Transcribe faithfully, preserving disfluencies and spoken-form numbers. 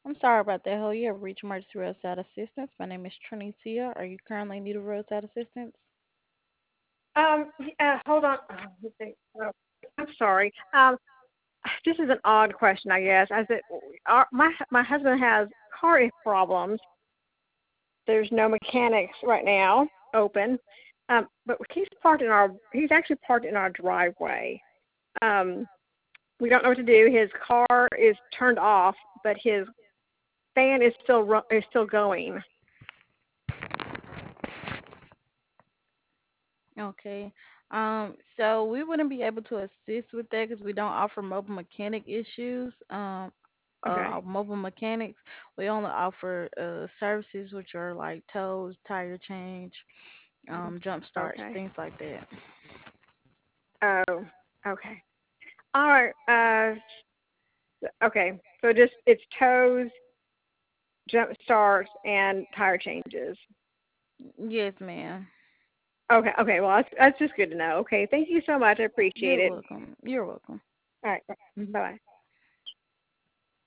I'm sorry about that. Ho, you have reached emergency roadside assistance. My name is Trinitia. Are you currently in need of roadside assistance? Um, uh, hold on. Oh, let's see. Oh, I'm sorry. Um, this is an odd question, I guess. I said, our, my my husband has car problems. There's no mechanics right now open, um, but he's parked in our. He's actually parked in our driveway. Um, we don't know what to do. His car is turned off, but his fan is still ru- is still going. Okay. Um, so we wouldn't be able to assist with that because we don't offer mobile mechanic issues. Um, uh, Okay. mobile mechanics. We only offer uh services which are like tows, tire change, um, jump starts, Okay. things like that. Oh. Okay. All right. Uh. Okay. So just it's toes, jump starts, and tire changes. Yes, ma'am. Okay. Okay. Well, that's that's just good to know. Okay. Thank you so much. I appreciate You're it. welcome. You're welcome. All right. Bye bye.